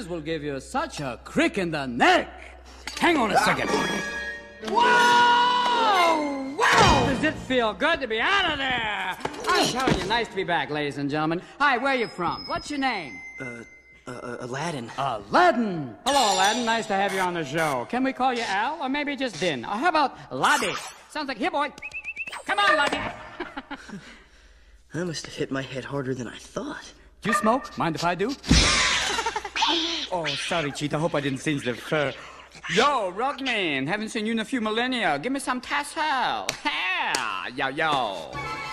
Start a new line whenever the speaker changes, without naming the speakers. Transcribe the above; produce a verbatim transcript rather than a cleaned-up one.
will give you such a crick in the neck. Hang on a second. Whoa! Wow! Does it feel good to be out of there? I'm telling you, nice to be back, ladies and gentlemen. Hi, where are you from? What's your name?
Uh, uh, Aladdin.
Aladdin. Hello, Aladdin. Nice to have you on the show. Can we call you Al, or maybe just Din? Or how about Laddie? Sounds like, here, boy. Come on, Laddie.
I must have hit my head harder than I thought.
Do you smoke? Mind if I do? Oh, sorry, Cheetah. Hope I didn't singe the fur. Yo, Rockman. Haven't seen you in a few millennia. Give me some tassel. Yeah, yo, yo.